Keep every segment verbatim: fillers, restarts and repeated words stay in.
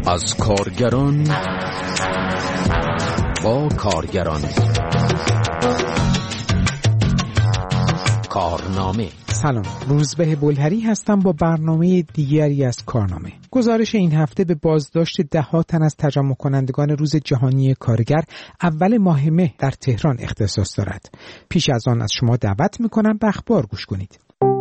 از کارگران با کارگران. کارنامه. سلام، روزبه بلهری هستم با برنامه دیگری از کارنامه. گزارش این هفته به بازداشت ده ها تن از تجمع کنندگان روز جهانی کارگر اول ماه مه در تهران اختصاص دارد. پیش از آن از شما دعوت میکنم به اخبار گوش کنید.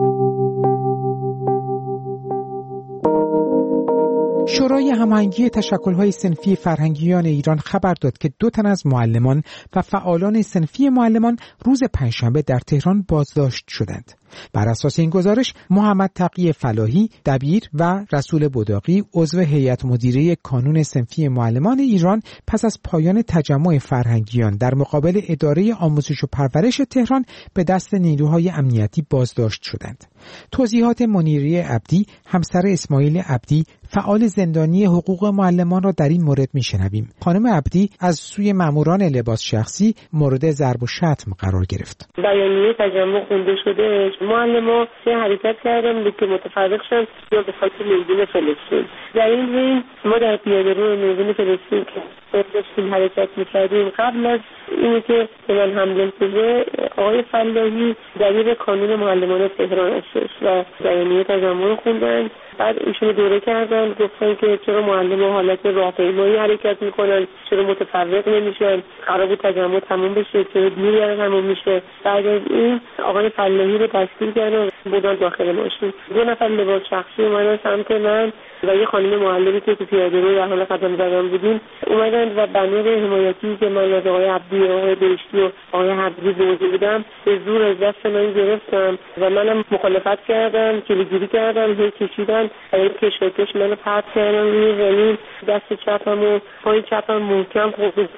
شورای هماهنگی تشکل‌های صنفی فرهنگیان ایران خبر داد که دو تن از معلمان و فعالان صنفی معلمان روز پنجشنبه در تهران بازداشت شدند. بر اساس این گزارش محمد تقی فلاحی دبیر و رسول بداقی عضو هیئت مدیره کانون صنفی معلمان ایران پس از پایان تجمع فرهنگیان در مقابل اداره آموزش و پرورش تهران به دست نیروهای امنیتی بازداشت شدند. توضیحات منیره عبدی همسر اسماعیل عبدی فعال زندانی حقوق معلمان را در این مورد میشنویم. خانم عبدی از سوی ماموران لباس شخصی مورد ضرب و شتم قرار گرفت. بیانیه تجمع خونده شده، معلمان چه حرکت کردن که متفرق شدن یا به خاطر میدون فلسطین. در این حین ما در پیاده‌رو میدون فلسطین که داشتیم حرکت میکردیم، قبل از اینی که به من حمله شده آقای فلاحی دبیر کانون معلمان تهران هستش و بیانیه تجمع خوندن. بعد ایشون دوره کردن، گفتن که چرا معلمان حالت راهپیمایی حرکت میکنن، چرا متفرق نمیشن، قرار بود تجمع تموم بشه، چرا دیر تموم میشه. بعد از این آقای فلاحی رو دستگیر کردن، بودن داخل ماشین. دو نفر لباس شخصی اومدن سمت من و یه خانم معلمی که تو پیاده‌رو در حال قدم زدن بودیم اومدن و بنر حمایتی که من از آقای عبدی، آقای بهشتی و آقای حبیبی بوده بودم به زور از دست من گرفتم و منم مخالفت کردم، جلوگیری کردم، هی کشیدن و این کشاکش منو پرت کردن روی زمین. دست چپم و پای چپم محکم خوردم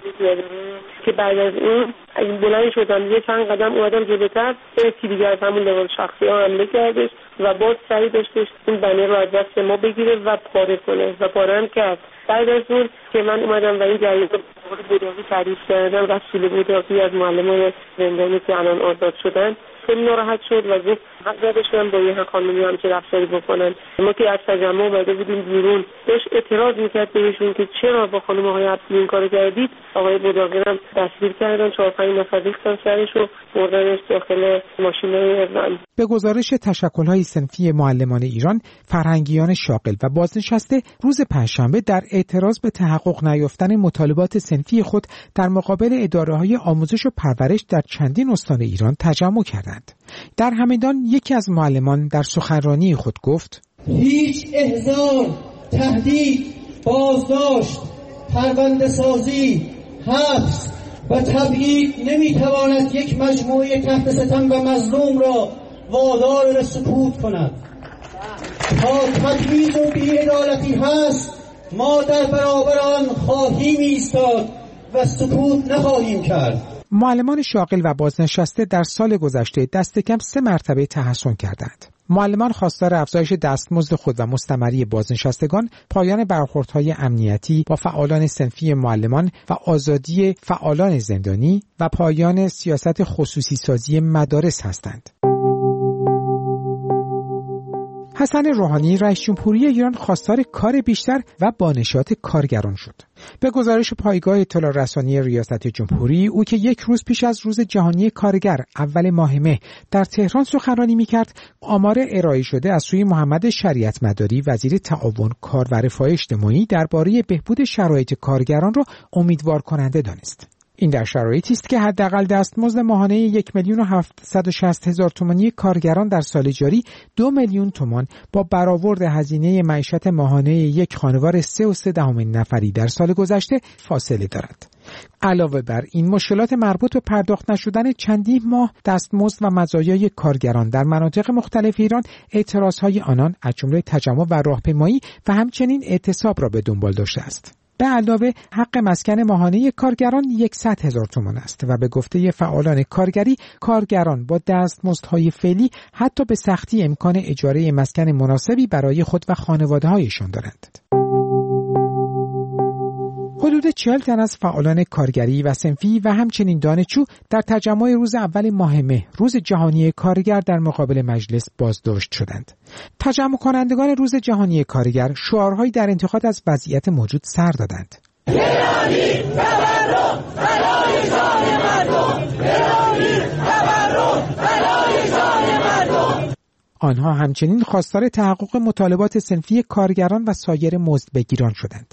که بعد از اون بلند شدم یه چند قدم اومدم جلوتر، یکی دیگر از همون لباس شخصی ها حمله کردش و باز سعی داشتش این بنر رو از دست ما بگیره و پاره کنه و پاره هم کرد. بعد از اون که من اومدم و این جریان رو بداغی تعریف کردم، رسول بداغی از معلمان زندانی که الان آزاد شدن خیلی ناراحت شد و گفت حق داشتن با یه خانمی هم که رفتاری بکنن. ما که از تجمع اومده بودیم بیرون داشت اعتراض میکرد بهشون که چرا با خانم آقای عبدی این کارو کردید. آقای بداغی هم دستگیر کردن، چهار پنج نفر ریختن سرش و بردنش داخل ماشینای ون. به گزارش تشکل‌های صنفی معلمان ایران، فرهنگیان شاغل و بازنشسته روز پنجشنبه در اعتراض به تحقق نیافتن مطالبات صنفی خود در مقابل اداره‌های آموزش و پرورش در چندین استان ایران تجمع کردند. در همدان یکی از معلمان در سخنرانی خود گفت: هیچ احضار، تهدید، بازداشت، پرونده سازی، حبس و تبعید نمیتواند یک مجموعه تحت ستم و مظلوم را وادار به سکوت کند. تا تبعیض و بی‌عدالتی هست ما در برابر آن خواهیم ایستاد و سکوت نخواهیم کرد. معلمان شاغل و بازنشسته در سال گذشته دست کم سه مرتبه تحسن کردند. معلمان خواستار افزایش دستمزد خود و مستمری بازنشستگان، پایان برخوردهای امنیتی با فعالان صنفی معلمان و آزادی فعالان زندانی و پایان سیاست خصوصی سازی مدارس هستند. حسن روحانی رئیس جمهوری ایران خواستار کار بیشتر و با نشاط کارگران شد. به گزارش پایگاه اطلاع رسانی ریاست جمهوری، او که یک روز پیش از روز جهانی کارگر اول ماه مه در تهران سخنرانی می‌کرد، آمار ارائه شده از سوی محمد شریعت مداری وزیر تعاون، کار و رفاه اجتماعی درباره بهبود شرایط کارگران را امیدوار کننده دانست. این در شرایطی است که حداقل دستمزد ماهانه یک میلیون و هفتصد و شصت هزار تومانی کارگران در سال جاری دو میلیون تومان با برآورد هزینه معیشت ماهانه یک خانوار سه و سه دهم نفری در سال گذشته فاصله دارد. علاوه بر این مشکلات مربوط به پرداخت نشدن چندین ماه دستمزد و مزایای کارگران در مناطق مختلف ایران، اعتراضهای آنان از جمله تجمع و راهپیمایی و همچنین اعتصاب را به دنبال داشته است. به علاوه حق مسکن ماهانه کارگران صد هزار تومان است و به گفته فعالان کارگری، کارگران با دستمزدهای فعلی حتی به سختی امکان اجاره مسکن مناسبی برای خود و خانواده‌هایشان دارند. حدود چهل تن از فعالان کارگری و صنفی و همچنین دانشجو در تجمع روز اول ماه مه روز جهانی کارگر در مقابل مجلس بازداشت شدند. تجمع کنندگان روز جهانی کارگر شعارهایی در انتقاد از وضعیت موجود سر دادند. ایرانی تورم برای جان مردم، ایرانی تورم برای جان مردم. آنها همچنین خواستار تحقق مطالبات صنفی کارگران و سایر مزدبگیران شدند.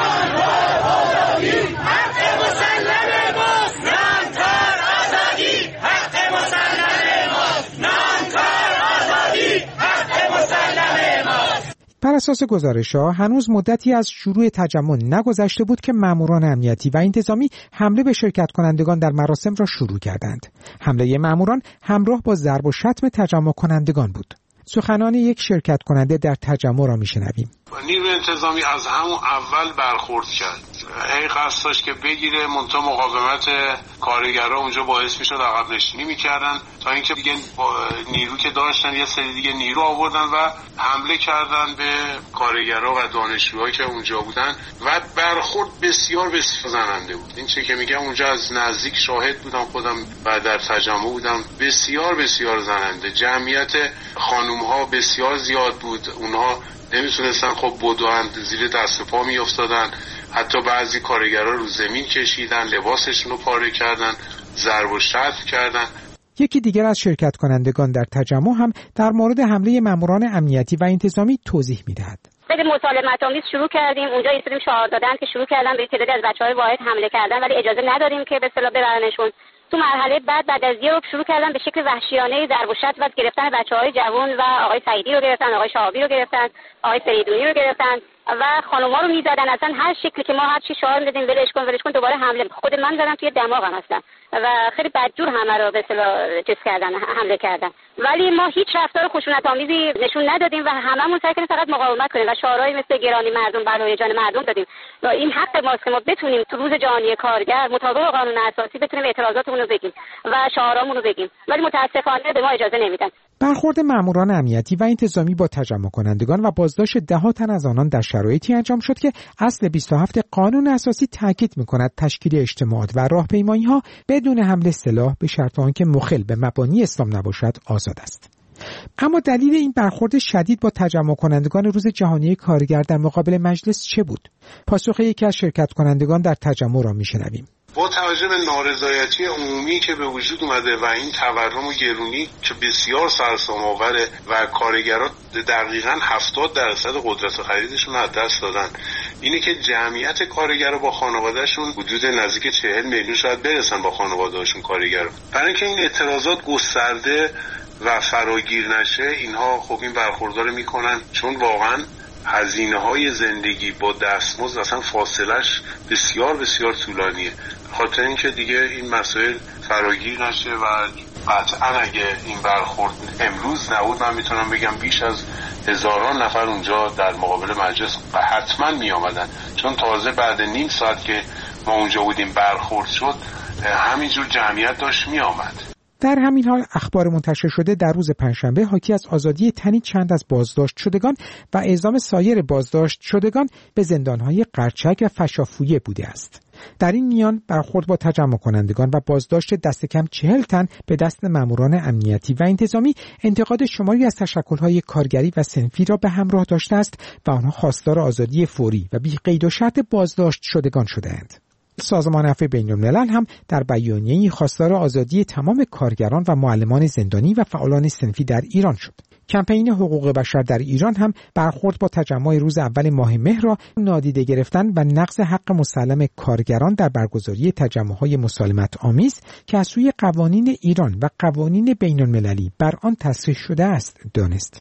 بر اساس گزارش‌ها هنوز مدتی از شروع تجمع نگذشته بود که ماموران امنیتی و انتظامی حمله به شرکت کنندگان در مراسم را شروع کردند. حمله ماموران همراه با ضرب و شتم تجمع کنندگان بود. سخنان یک شرکت کننده در تجمع را میشنویم. نیروی انتظامی از همون اول برخورد کرد. هی قصد داشت که بگیره، منتها مقاومت کارگرها اونجا باعث میشد عقب نشینی میکردن تا اینکه دیگه نیرو که داشتن یه سری دیگه نیرو آوردن و حمله کردن به کارگرها و دانشجوهایی که اونجا بودن و برخورد بسیار بسیار زننده بود. این چه که میگم اونجا از نزدیک شاهد بودم خودم و در تجمع بودم. بسیار بسیار زننده. جمعیت خانوم ها بسیار زیاد بود. اونها نمیتونستن خب بدوند، زیر دست و پا میافتادن. حتی بعضی کارگرها رو زمین کشیدن، لباسشون رو پاره کردن، ضرب و شتم کردن. یکی دیگر از شرکت کنندگان در تجمع هم در مورد حمله ماموران امنیتی و انتظامی توضیح میدهد. خیلی مسالمت‌آمیز شروع کردیم. اونجا یه سری شعار دادن که شروع کردن به تعدادی از بچه‌های واحد حمله کردن، ولی اجازه ندادیم که به اصطلاح ببرنشون. تو مرحله بعد بعد از یه رو شروع کردن به شکل وحشیانه ضرب و شتم و گرفتن بچه‌های جوان و آقای سعیدی رو گرفتن، آقای شهابی رو گرفتن، آقای فریدونی رو گرفتن و خانوما رو میزدن. اصلا هر شکلی که ما هر چی شعار میدادیم ولش کن ولش کن دوباره حمله. خود من زدم توی دماغم هستن و خیلی بدجور همه رو به اصطلاح چیز کردن، حمله کردن. ولی ما هیچ رفتار خشونت‌آمیزی نشون ندادیم و هممون سعی کردیم فقط مقاومت کنیم و شعارهایی مثل گرانی مردم برای جان مردم دادیم. و این حق ماست که ما بتونیم تو روز جهانی کارگر مطابق قانون اساسی بتونیم اعتراضاتمون رو بگیم و شعارامون رو بگیم، ولی متاسفانه به ما اجازه نمیدن. برخورد ماموران امنیتی و انتظامی با تجمع کنندگان و بازداشت ده ها تن از آنان در شرایطی انجام شد که اصل بیست و هفت قانون اساسی تاکید می‌کند تشکیل اجتماعات و راهپیمایی‌ها بدون حمل سلاح به شرط آنکه مخل به مبانی اسلام نباشد آزاد است. اما دلیل این برخورد شدید با تجمع کنندگان روز جهانی کارگر در مقابل مجلس چه بود؟ پاسخ یکی از شرکت کنندگان در تجمع را میشنویم. با توجه به نارضایتی عمومی که به وجود اومده و این تورم و گرونی که بسیار سرسام‌آوره و کارگران دقیقاً هفتاد درصد قدرت خریدشون از دست دادن، اینه که جمعیت کارگرها با خانواده‌شون حدود نزدیک چهل میلیون شاید برسن با خانواده‌هاشون کارگرها. برای اینکه این اعتراضات گسترده و فراگیر نشه، اینها خب این برخوردار میکنن، چون واقعاً هزینه های زندگی با دستمزد اصلا فاصلش بسیار بسیار طولانیه. خاطر اینکه دیگه این مسائل فراگیر نشه و قطعا اگه این برخورد امروز نبود من میتونم بگم بیش از هزاران نفر اونجا در مقابل مجلس حتما می آمدن، چون تازه بعد نیم ساعت که ما اونجا بودیم برخورد شد همینجور جمعیت داشت می آمد. در همین حال اخبار منتشر شده در روز پنجشنبه حاکی از آزادی تنی چند از بازداشت شدگان و اعزام سایر بازداشت شدگان به زندانهای قرچک و فشافویه بوده است. در این میان برخورد با تجمع کنندگان و بازداشت دست کم چهل تن به دست ماموران امنیتی و انتظامی انتقاد شماری از تشکل‌های کارگری و صنفی را به همراه داشته است و آنها خواستار آزادی فوری و بی قید و شرط بازداشت شدگان شده‌اند. سازمان عفو بین‌الملل هم در بیانیه‌ای خواستار آزادی تمام کارگران و معلمان زندانی و فعالان صنفی در ایران شد. کمپین حقوق بشر در ایران هم برخورد با تجمع روز اول ماه مه را نادیده گرفتن و نقض حق مسلم کارگران در برگزاری تجمع‌های مسالمت آمیز که از سوی قوانین ایران و قوانین بین‌المللی بر آن تصریح شده است دانست.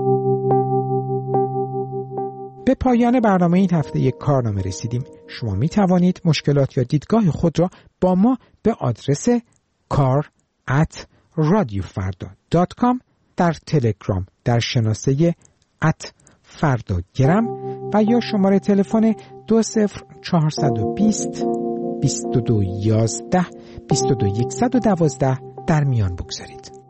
به پایان برنامه این هفته یک کارنامه رسیدیم. شما می توانید مشکلات یا دیدگاه خود را با ما به آدرس کار ات رادیو فردا دات کام در تلگرام در شناسه ات فردا گرم و یا شماره تلفن دو صفر چهارصد و بیست بیست و دو یازده بیست و دو صد و دوازده در میان بگذارید.